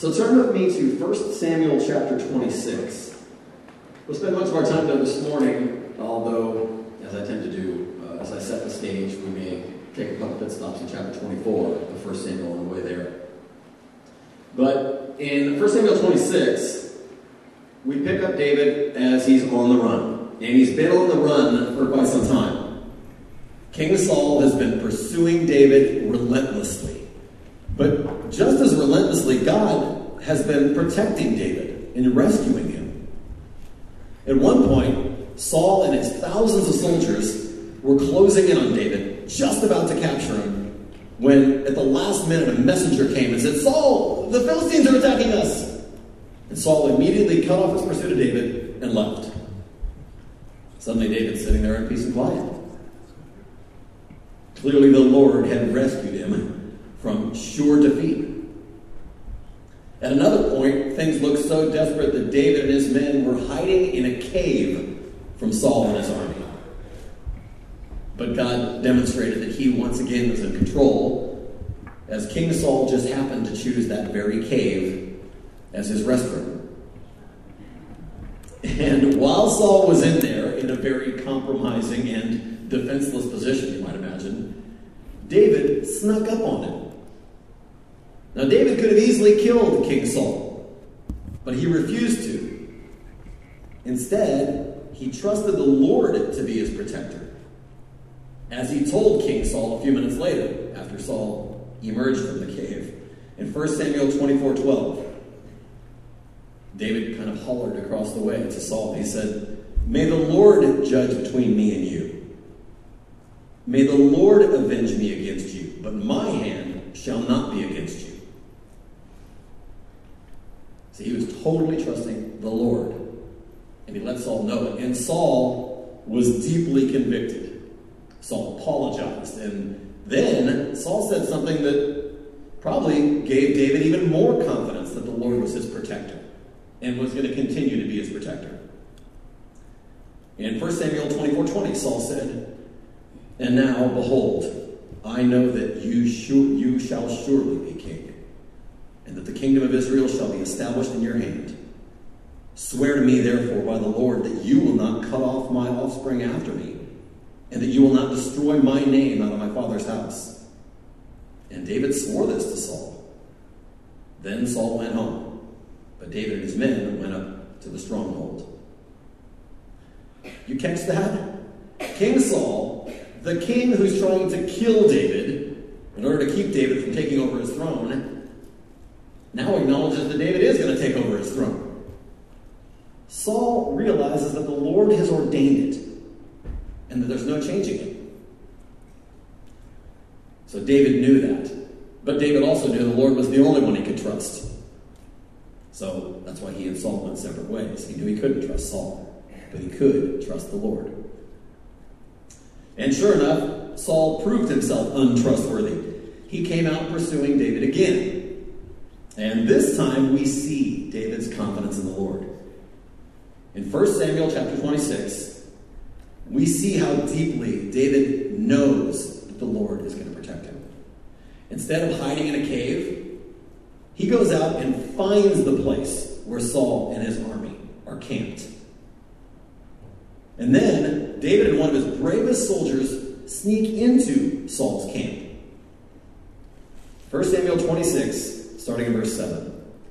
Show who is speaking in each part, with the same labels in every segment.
Speaker 1: So turn with me to 1 Samuel chapter 26. We'll spend much of our time there this morning, although, as I tend to do, as I set the stage, we may take a couple pit stops in chapter 24 of 1 Samuel on the way there. But in 1 Samuel 26, we pick up David as he's on the run. And he's been on the run for quite some time. King Saul has been pursuing David relentlessly. But just as relentlessly, God has been protecting David and rescuing him. At one point, Saul and his thousands of soldiers were closing in on David, just about to capture him, when at the last minute a messenger came and said, "Saul, the Philistines are attacking us!" And Saul immediately cut off his pursuit of David and left. Suddenly David's sitting there in peace and quiet. Clearly the Lord had rescued him from sure defeat. At another point, things looked so desperate that David and his men were hiding in a cave from Saul and his army. But God demonstrated that he once again was in control, as King Saul just happened to choose that very cave as his restroom. And while Saul was in there, in a very compromising and defenseless position, you might imagine, David snuck up on him. Now, David could have easily killed King Saul, but he refused to. Instead, he trusted the Lord to be his protector, as he told King Saul a few minutes later, after Saul emerged from the cave. In 1 Samuel 24:12, David kind of hollered across the way to Saul. He said, "May the Lord judge between me and you. May the Lord avenge me against you, but my hand shall not be against you." See, he was totally trusting the Lord. And he let Saul know it. And Saul was deeply convicted. Saul apologized. And then Saul said something that probably gave David even more confidence that the Lord was his protector and was going to continue to be his protector. In 1 Samuel 24:20, Saul said, "And now, behold, I know that you shall surely be king, and that the kingdom of Israel shall be established in your hand. Swear to me, therefore, by the Lord, that you will not cut off my offspring after me, and that you will not destroy my name out of my father's house." And David swore this to Saul. Then Saul went home, but David and his men went up to the stronghold. You catch that? King Saul, the king who's trying to kill David in order to keep David from taking over his throne, now acknowledges that David is going to take over his throne. Saul realizes that the Lord has ordained it and that there's no changing it. So David knew that. But David also knew the Lord was the only one he could trust. So that's why he and Saul went separate ways. He knew he couldn't trust Saul, but he could trust the Lord. And sure enough, Saul proved himself untrustworthy. He came out pursuing David again. And this time we see David's confidence in the Lord. In 1 Samuel chapter 26, we see how deeply David knows that the Lord is going to protect him. Instead of hiding in a cave, he goes out and finds the place where Saul and his army are camped. And then David and one of his bravest soldiers sneak into Saul's camp. 1 Samuel 26, starting in verse 7.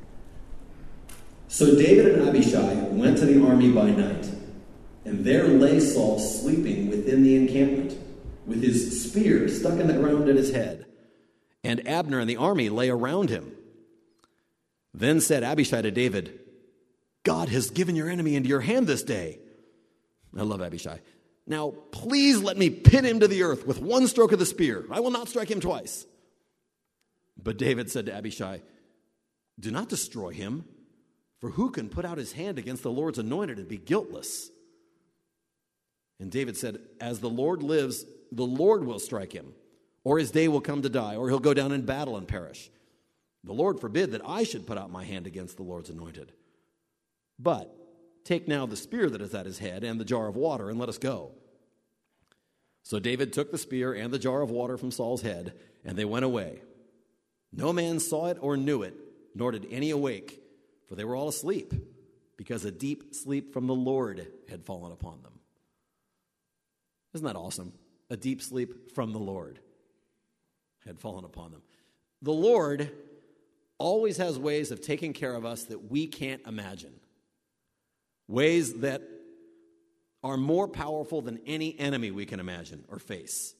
Speaker 1: So David and Abishai went to the army by night, and there lay Saul sleeping within the encampment, with his spear stuck in the ground at his head. And Abner and the army lay around him. Then said Abishai to David, "God has given your enemy into your hand this day." I love Abishai. "Now, please let me pin him to the earth with one stroke of the spear. I will not strike him twice." But David said to Abishai, "Do not destroy him, for who can put out his hand against the Lord's anointed and be guiltless?" And David said, "As the Lord lives, the Lord will strike him, or his day will come to die, or he'll go down in battle and perish. The Lord forbid that I should put out my hand against the Lord's anointed. But take now the spear that is at his head and the jar of water, and let us go." So David took the spear and the jar of water from Saul's head, and they went away. No man saw it or knew it nor did any awake, for they were all asleep, because a deep sleep from the Lord had fallen upon them. Isn't that awesome? A deep sleep from the Lord had fallen upon them. The Lord always has ways of taking care of us that we can't imagine. Ways that are more powerful than any enemy we can imagine or face.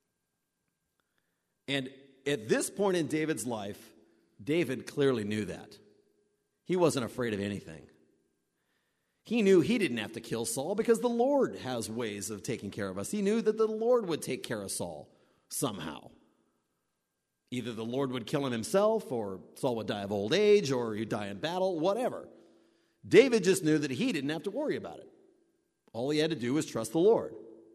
Speaker 1: And at this point in David's life, David clearly knew that. He wasn't afraid of anything. He knew he didn't have to kill Saul because the Lord has ways of taking care of us. He knew that the Lord would take care of Saul somehow. Either the Lord would kill him himself, or Saul would die of old age, or he'd die in battle, whatever. David just knew that he didn't have to worry about it. All he had to do was trust the Lord.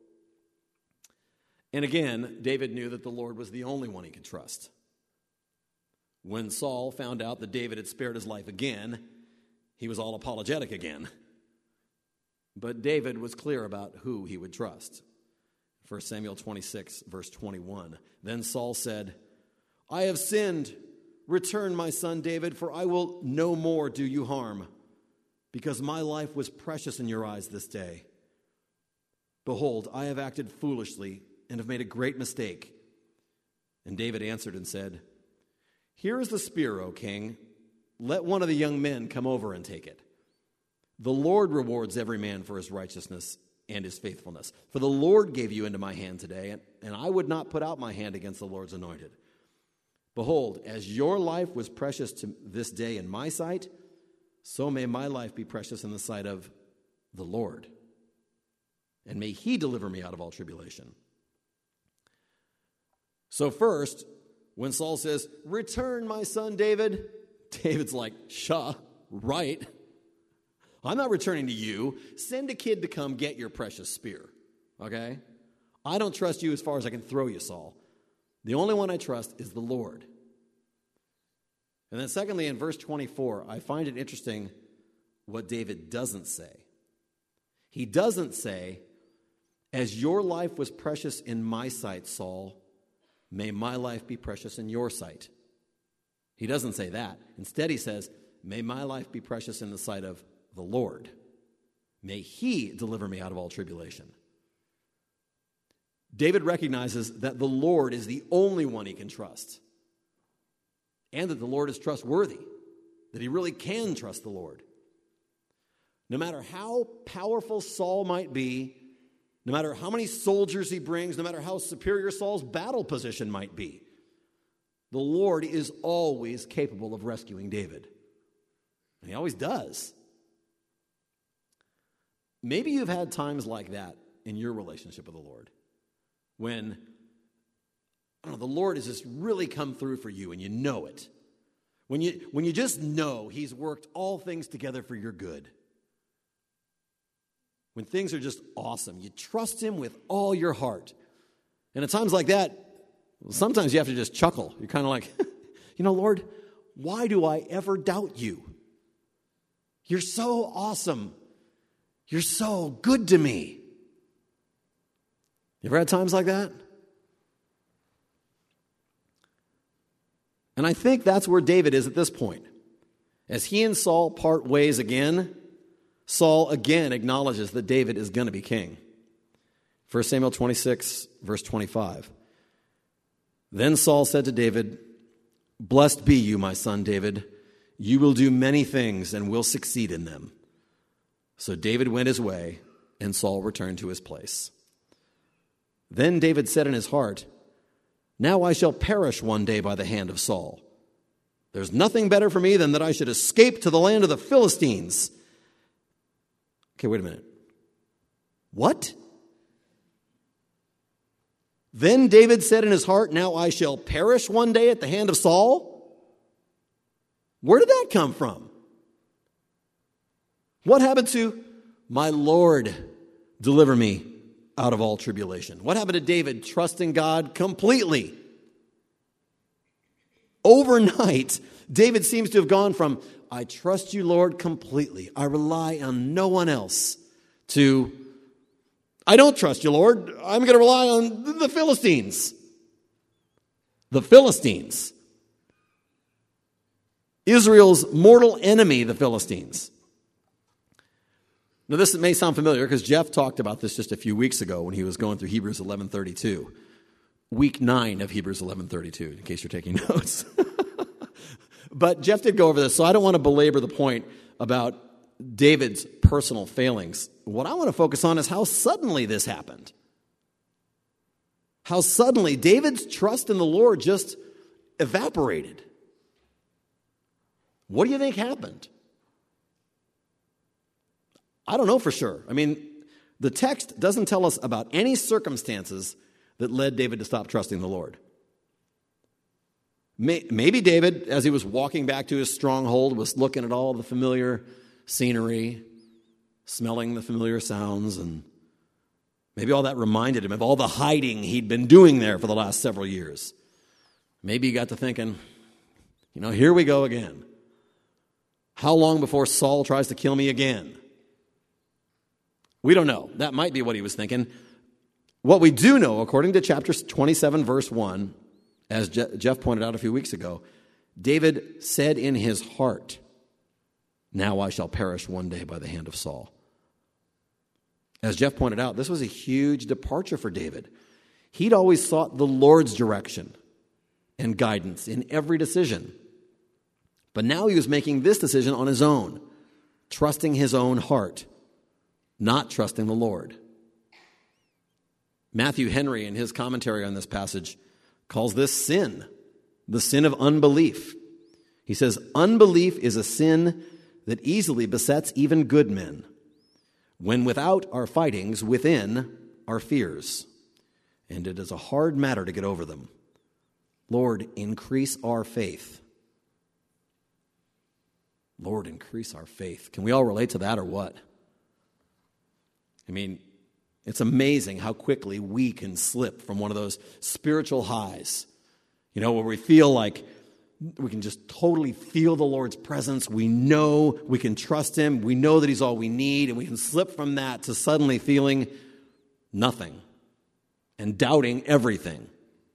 Speaker 1: And again, David knew that the Lord was the only one he could trust. When Saul found out that David had spared his life again, he was all apologetic again. But David was clear about who he would trust. 1 Samuel 26, verse 21. Then Saul said, I have sinned. Return, my son David, for I will no more do you harm, because my life was precious in your eyes this day. Behold, I have acted foolishly and have made a great mistake. And David answered and said, Here is the spear, O king. Let one of the young men come over and take it. The Lord rewards every man for his righteousness and his faithfulness. For the Lord gave you into my hand today, and I would not put out my hand against the Lord's anointed. Behold, as your life was precious to this day in my sight, so may my life be precious in the sight of the Lord. And may he deliver me out of all tribulation. So first, when Saul says, Return, my son David, David's like, Shah, right. I'm not returning to you. Send a kid to come get your precious spear, okay? I don't trust you as far as I can throw you, Saul. The only one I trust is the Lord. And then secondly, in verse 24, I find it interesting what David doesn't say. He doesn't say, As your life was precious in my sight, Saul, may my life be precious in your sight. He doesn't say that. Instead, he says, May my life be precious in the sight of the Lord. May he deliver me out of all tribulation. David recognizes that the Lord is the only one he can trust, and that the Lord is trustworthy, that he really can trust the Lord. No matter how powerful Saul might be, no matter how many soldiers he brings, no matter how superior Saul's battle position might be, the Lord is always capable of rescuing David. And he always does. Maybe you've had times like that in your relationship with the Lord, when the Lord has just really come through for you and you know it. When you just know he's worked all things together for your good. When things are just awesome, you trust him with all your heart. And at times like that, sometimes you have to just chuckle. You're kind of like, Lord, why do I ever doubt you? You're so awesome. You're so good to me. You ever had times like that? And I think that's where David is at this point. As he and Saul part ways again, Saul again acknowledges that David is going to be king. 1 Samuel 26, verse 25. Then Saul said to David, Blessed be you, my son David. You will do many things and will succeed in them. So David went his way, and Saul returned to his place. Then David said in his heart, Now I shall perish one day by the hand of Saul. There's nothing better for me than that I should escape to the land of the Philistines. Okay, wait a minute. What? Then David said in his heart, Now I shall perish one day at the hand of Saul? Where did that come from? What happened to my Lord deliver me out of all tribulation? What happened to David trusting God completely? Overnight, David seems to have gone from, I trust you, Lord, completely. I rely on no one else, to, I don't trust you, Lord. I'm going to rely on the Philistines. The Philistines. Israel's mortal enemy, the Philistines. Now, this may sound familiar because Jeff talked about this just a few weeks ago when he was going through Hebrews 11:32. Week 9 of Hebrews 11:32, in case you're taking notes. But Jeff did go over this, so I don't want to belabor the point about David's personal failings. What I want to focus on is how suddenly this happened. How suddenly David's trust in the Lord just evaporated. What do you think happened? I don't know for sure. I mean, the text doesn't tell us about any circumstances that led David to stop trusting the Lord. Maybe David, as he was walking back to his stronghold, was looking at all the familiar scenery, smelling the familiar sounds, and maybe all that reminded him of all the hiding he'd been doing there for the last several years. Maybe he got to thinking, here we go again. How long before Saul tries to kill me again? We don't know. That might be what he was thinking. What we do know, according to chapter 27, verse 1, as Jeff pointed out a few weeks ago, David said in his heart, "Now I shall perish one day by the hand of Saul." As Jeff pointed out, this was a huge departure for David. He'd always sought the Lord's direction and guidance in every decision. But now he was making this decision on his own, trusting his own heart, not trusting the Lord. Matthew Henry, in his commentary on this passage, calls this sin, the sin of unbelief. He says, "Unbelief is a sin that easily besets even good men, when without our fightings, within our fears. And it is a hard matter to get over them. Lord, increase our faith." Lord, increase our faith. Can we all relate to that or what? I mean, it's amazing how quickly we can slip from one of those spiritual highs, where we feel like we can just totally feel the Lord's presence. We know we can trust Him. We know that He's all we need. And we can slip from that to suddenly feeling nothing and doubting everything.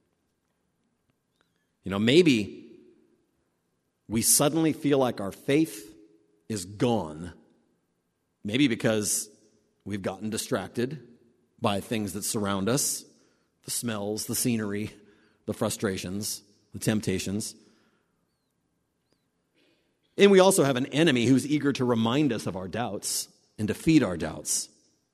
Speaker 1: Maybe we suddenly feel like our faith is gone. Maybe because we've gotten distracted by things that surround us, the smells, the scenery, the frustrations, the temptations. And we also have an enemy who's eager to remind us of our doubts and to feed our doubts.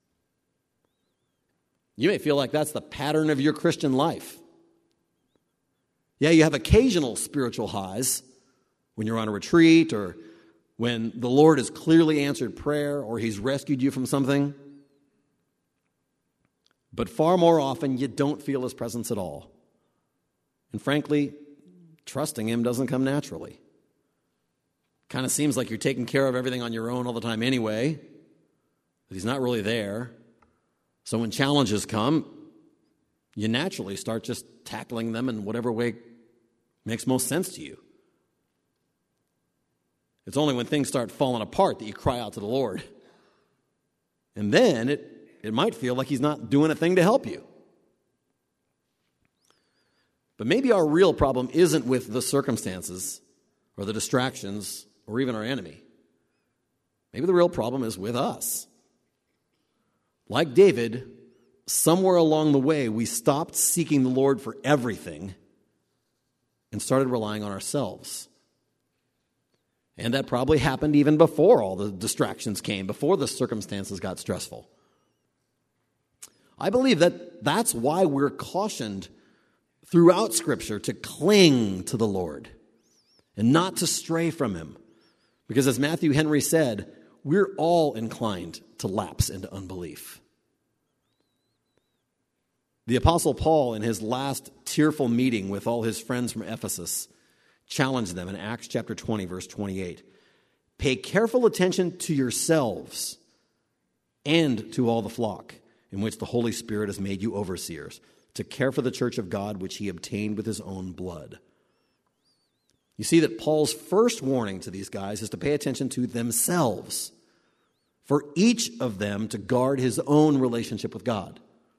Speaker 1: You may feel like that's the pattern of your Christian life. Yeah, you have occasional spiritual highs when you're on a retreat or when the Lord has clearly answered prayer or He's rescued you from something. But far more often, you don't feel His presence at all. And frankly, trusting Him doesn't come naturally. Kind of seems like you're taking care of everything on your own all the time anyway, that He's not really there. So when challenges come, you naturally start just tackling them in whatever way makes most sense to you. It's only when things start falling apart that you cry out to the Lord. And then it might feel like He's not doing a thing to help you. But maybe our real problem isn't with the circumstances or the distractions or even our enemy. Maybe the real problem is with us. Like David, somewhere along the way, we stopped seeking the Lord for everything and started relying on ourselves. And that probably happened even before all the distractions came, before the circumstances got stressful. I believe that that's why we're cautioned throughout Scripture to cling to the Lord and not to stray from Him. Because as Matthew Henry said, we're all inclined to lapse into unbelief. The Apostle Paul, in his last tearful meeting with all his friends from Ephesus, challenged them in Acts chapter 20, verse 28. "Pay careful attention to yourselves and to all the flock in which the Holy Spirit has made you overseers, to care for the church of God which He obtained with His own blood." You see that Paul's first warning to these guys is to pay attention to themselves, for each of them to guard his own relationship with God.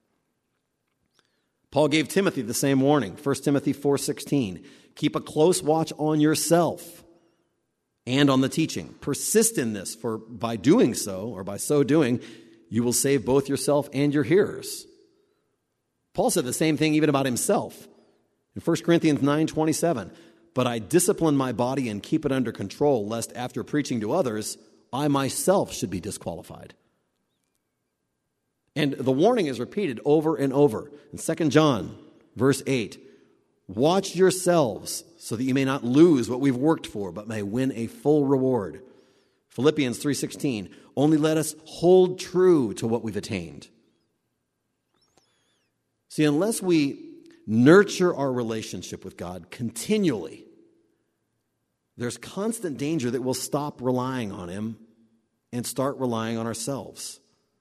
Speaker 1: Paul gave Timothy the same warning, 1 Timothy 4:16. "Keep a close watch on yourself and on the teaching. Persist in this, for by doing so, or by so doing, you will save both yourself and your hearers. Paul said the same thing even about himself. In 1 Corinthians 9:27, but I discipline my body and keep it under control, lest after preaching to others, I myself should be disqualified. And the warning is repeated over and over. In 2 John, verse 8, watch yourselves so that you may not lose what we've worked for, but may win a full reward. Philippians 3:16, only let us hold true to what we've attained. See, unless we nurture our relationship with God continually, there's constant danger that we'll stop relying on Him and start relying on ourselves.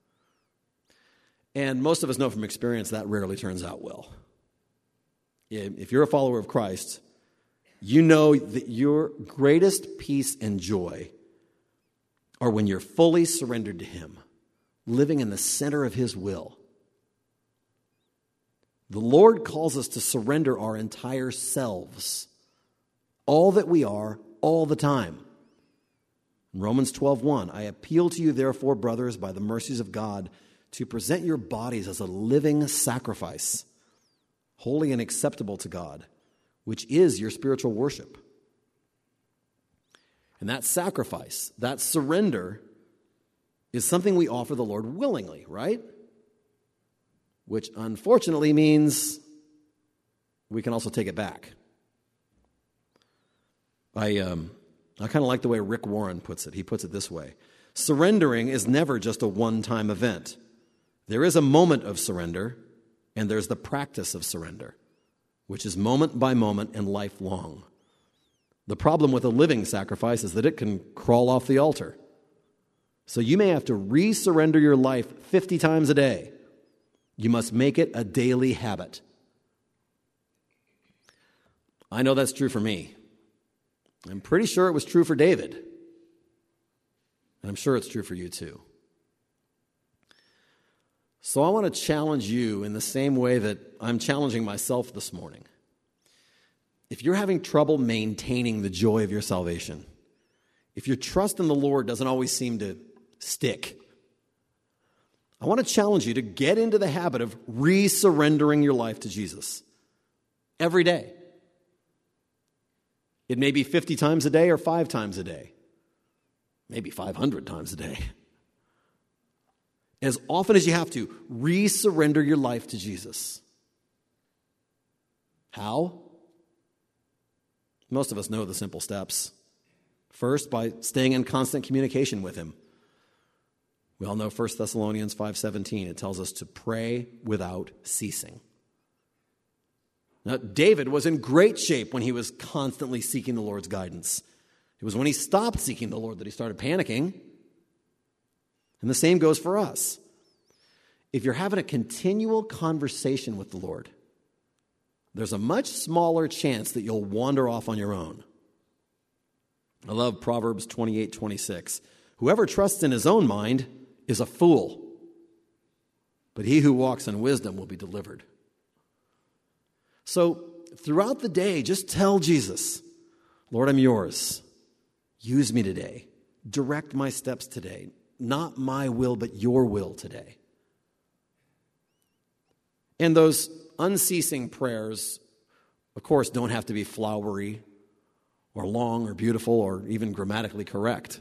Speaker 1: And most of us know from experience that rarely turns out well. If you're a follower of Christ, you know that your greatest peace and joy are when you're fully surrendered to Him, living in the center of His will. The Lord calls us to surrender our entire selves, all that we are, all the time. In Romans 12:1, I appeal to you, therefore, brothers, by the mercies of God, to present your bodies as a living sacrifice, holy and acceptable to God, which is your spiritual worship. And that sacrifice, that surrender, is something we offer the Lord willingly, right? Which unfortunately means we can also take it back. I kind of like the way Rick Warren puts it. He puts it this way. Surrendering is never just a one-time event. There is a moment of surrender, and there's the practice of surrender, which is moment by moment and lifelong. The problem with a living sacrifice is that it can crawl off the altar. So you may have to re-surrender your life 50 times a day. You must make it a daily habit. I know that's true for me. I'm pretty sure it was true for David. And I'm sure it's true for you too. So I want to challenge you in the same way that I'm challenging myself this morning. If you're having trouble maintaining the joy of your salvation, if your trust in the Lord doesn't always seem to stick, I want to challenge you to get into the habit of re-surrendering your life to Jesus every day. It may be 50 times a day or 5 times a day, maybe 500 times a day. As often as you have to, re-surrender your life to Jesus. How? Most of us know the simple steps. First, by staying in constant communication with Him. We all know 1 Thessalonians 5:17. It tells us to pray without ceasing. Now, David was in great shape when he was constantly seeking the Lord's guidance. It was when he stopped seeking the Lord that he started panicking. And the same goes for us. If you're having a continual conversation with the Lord, there's a much smaller chance that you'll wander off on your own. I love Proverbs 28:26. Whoever trusts in his own mind is a fool, but he who walks in wisdom will be delivered. So throughout the day, just tell Jesus, Lord, I'm yours. Use me today. Direct my steps today. Not my will, but your will today. And those unceasing prayers, of course, don't have to be flowery or long or beautiful or even grammatically correct.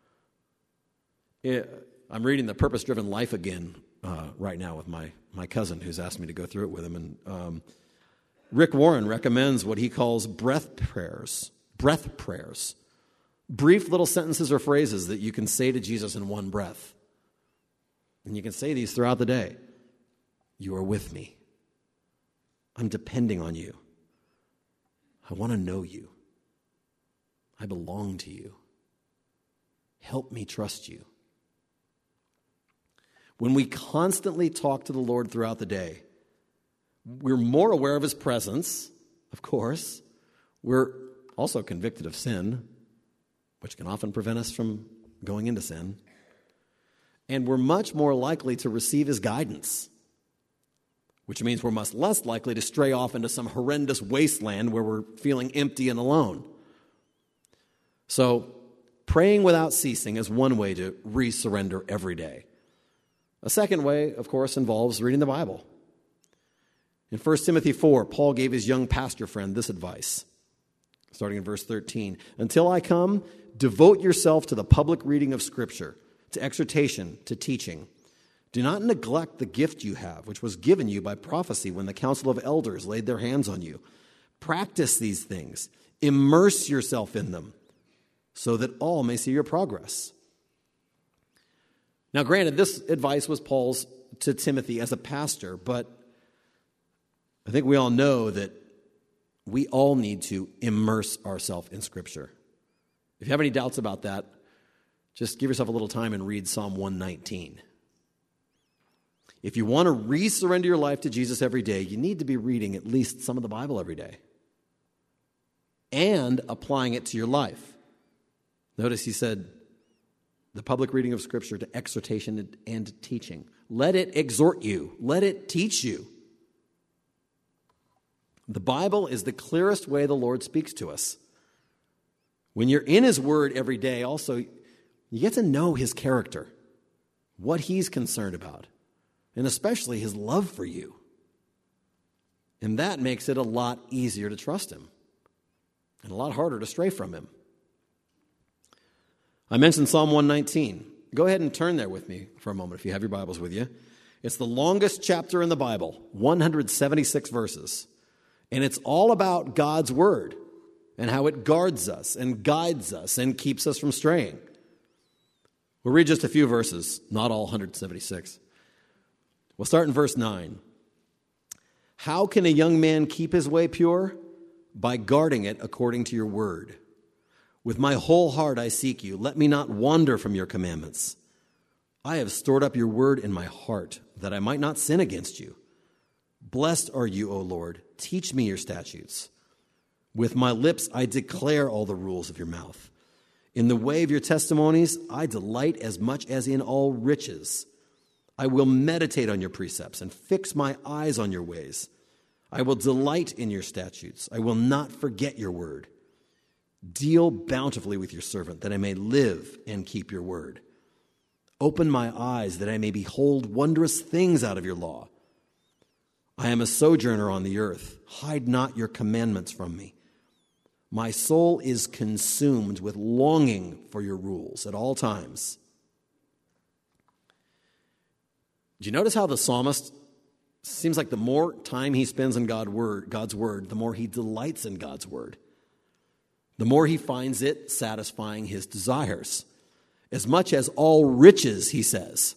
Speaker 1: I'm reading The Purpose-Driven Life again right now with my cousin who's asked me to go through it with him. And Rick Warren recommends what he calls breath prayers. Brief little sentences or phrases that you can say to Jesus in one breath. And you can say these throughout the day. You are with me. I'm depending on you. I want to know you. I belong to you. Help me trust you. When we constantly talk to the Lord throughout the day, we're more aware of His presence, of course. We're also convicted of sin, which can often prevent us from going into sin. And we're much more likely to receive His guidance, which means we're much less likely to stray off into some horrendous wasteland where we're feeling empty and alone. So Praying without ceasing is one way to resurrender every day. A second way, of course, involves reading the Bible. In 1 Timothy 4, Paul gave his young pastor friend this advice, starting in verse 13. Until I come, devote yourself to the public reading of Scripture, to exhortation, to teaching. Do not neglect the gift you have, which was given you by prophecy when the council of elders laid their hands on you. Practice these things. Immerse yourself in them, so that all may see your progress. Now, granted, this advice was Paul's to Timothy as a pastor, but I think we all know that we all need to immerse ourselves in Scripture. If you have any doubts about that, just give yourself a little time and read Psalm 119. If you want to resurrender your life to Jesus every day, you need to be reading at least some of the Bible every day and applying it to your life. Notice he said, the public reading of Scripture to exhortation and teaching. Let it exhort you. Let it teach you. The Bible is the clearest way the Lord speaks to us. When you're in His Word every day, also, you get to know His character, what He's concerned about, and especially His love for you. And that makes it a lot easier to trust Him and a lot harder to stray from Him. I mentioned Psalm 119. Go ahead and turn there with me for a moment if you have your Bibles with you. It's the longest chapter in the Bible, 176 verses. And it's all about God's Word and how it guards us and guides us and keeps us from straying. We'll read just a few verses, not all 176. We'll start in verse 9. How can a young man keep his way pure? By guarding it according to your word. With my whole heart I seek you. Let me not wander from your commandments. I have stored up your word in my heart, that I might not sin against you. Blessed are you, O Lord. Teach me your statutes. With my lips I declare all the rules of your mouth. In the way of your testimonies I delight as much as in all riches. I will meditate on your precepts and fix my eyes on your ways. I will delight in your statutes. I will not forget your word. Deal bountifully with your servant, that I may live and keep your word. Open my eyes, that I may behold wondrous things out of your law. I am a sojourner on the earth. Hide not your commandments from me. My soul is consumed with longing for your rules at all times. Do you notice how the psalmist seems like the more time he spends in God's word, the more he delights in God's word, the more he finds it satisfying his desires, as much as all riches, he says.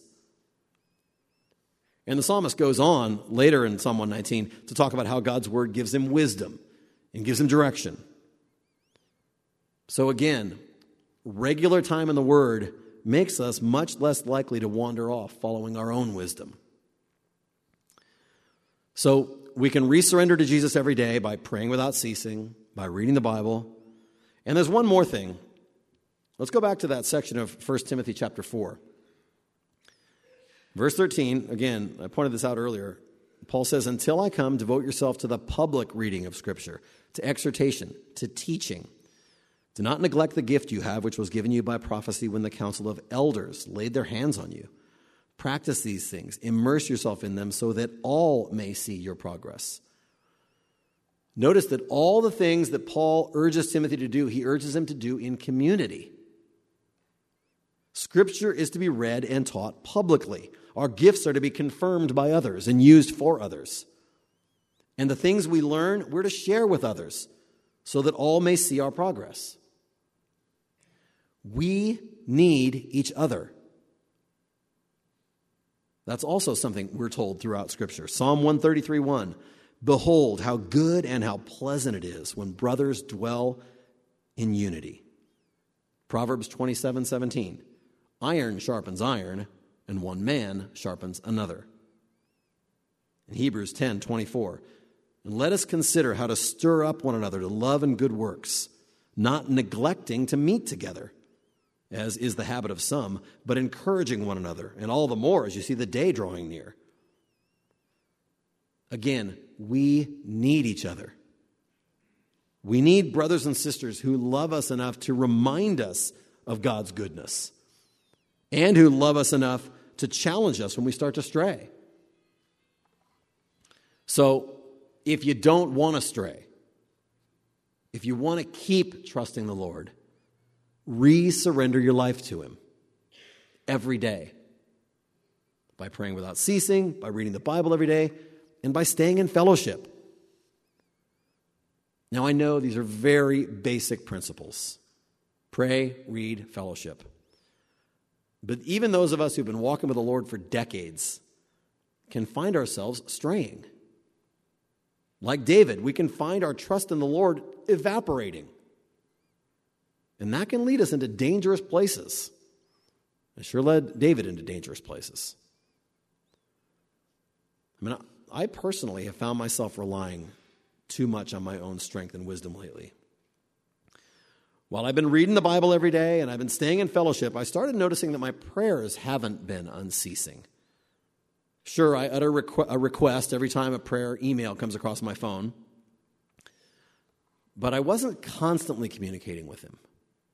Speaker 1: And the psalmist goes on later in Psalm 119 to talk about how God's word gives him wisdom and gives him direction. So again, regular time in the word makes us much less likely to wander off following our own wisdom. So we can resurrender to Jesus every day by praying without ceasing, by reading the Bible. And there's one more thing. Let's go back to that section of 1 Timothy chapter 4. Verse 13, again, I pointed this out earlier. Paul says, until I come, devote yourself to the public reading of Scripture, to exhortation, to teaching. Do not neglect the gift you have, which was given you by prophecy when the council of elders laid their hands on you. Practice these things. Immerse yourself in them so that all may see your progress. Notice that all the things that Paul urges Timothy to do, he urges him to do in community. Scripture is to be read and taught publicly. Our gifts are to be confirmed by others and used for others. And the things we learn, we're to share with others so that all may see our progress. We need each other. That's also something we're told throughout Scripture. Psalm 133:1. Behold, how good and how pleasant it is when brothers dwell in unity. Proverbs 27:17. Iron sharpens iron, and one man sharpens another. In Hebrews 10:24. And let us consider how to stir up one another to love and good works, not neglecting to meet together, as is the habit of some, but encouraging one another, and all the more as you see the day drawing near. Again, we need each other. We need brothers and sisters who love us enough to remind us of God's goodness and who love us enough to challenge us when we start to stray. So, if you don't want to stray, if you want to keep trusting the Lord, re-surrender your life to Him every day by praying without ceasing, by reading the Bible every day, and by staying in fellowship. Now, I know these are very basic principles. Pray, read, fellowship. But even those of us who've been walking with the Lord for decades can find ourselves straying. Like David, we can find our trust in the Lord evaporating. And that can lead us into dangerous places. It sure led David into dangerous places. I mean, I personally have found myself relying too much on my own strength and wisdom lately. While I've been reading the Bible every day and I've been staying in fellowship, I started noticing that my prayers haven't been unceasing. Sure, I utter a request every time a prayer email comes across my phone, but I wasn't constantly communicating with Him.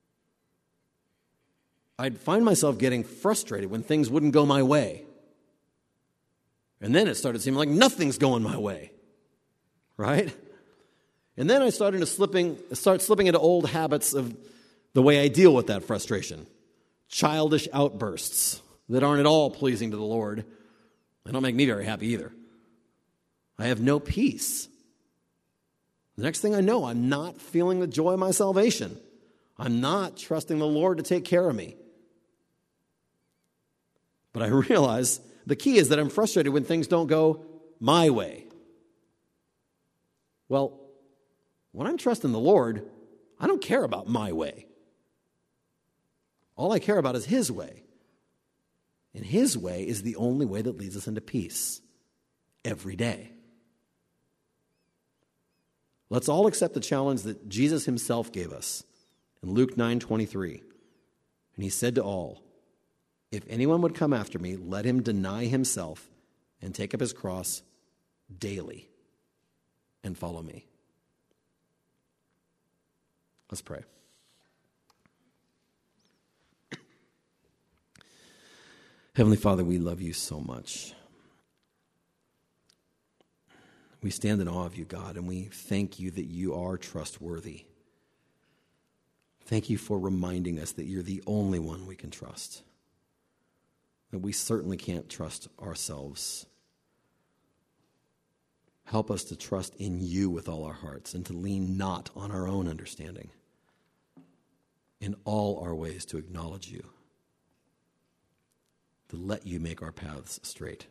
Speaker 1: I'd find myself getting frustrated when things wouldn't go my way. And then it started seeming like nothing's going my way, right? And then I started slipping into old habits of the way I deal with that frustration. Childish outbursts that aren't at all pleasing to the Lord. They don't make me very happy either. I have no peace. The next thing I know, I'm not feeling the joy of my salvation. I'm not trusting the Lord to take care of me. But I realize the key is that I'm frustrated when things don't go my way. Well, when I'm trusting the Lord, I don't care about my way. All I care about is His way. And His way is the only way that leads us into peace every day. Let's all accept the challenge that Jesus Himself gave us in Luke 9:23. And He said to all, "If anyone would come after me, let him deny himself and take up his cross daily and follow me." Let's pray. Heavenly Father, we love You so much. We stand in awe of You, God, and we thank You that You are trustworthy. Thank You for reminding us that You're the only one we can trust. That we certainly can't trust ourselves. Help us to trust in You with all our hearts and to lean not on our own understanding. In all our ways to acknowledge You. To let You make our paths straight.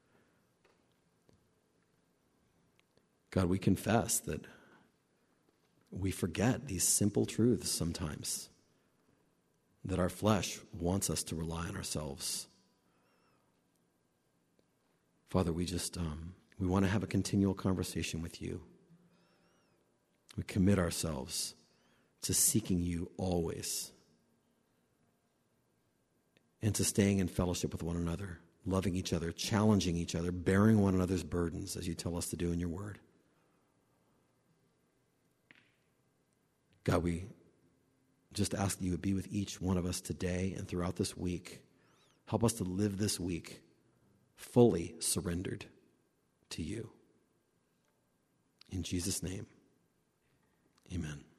Speaker 1: God, we confess that we forget these simple truths sometimes. That our flesh wants us to rely on ourselves. Father, we want to have a continual conversation with You. We commit ourselves to seeking You always. And to staying in fellowship with one another, loving each other, challenging each other, bearing one another's burdens as You tell us to do in Your word. God, we just ask that You would be with each one of us today and throughout this week. Help us to live this week fully surrendered to You. In Jesus' name, amen.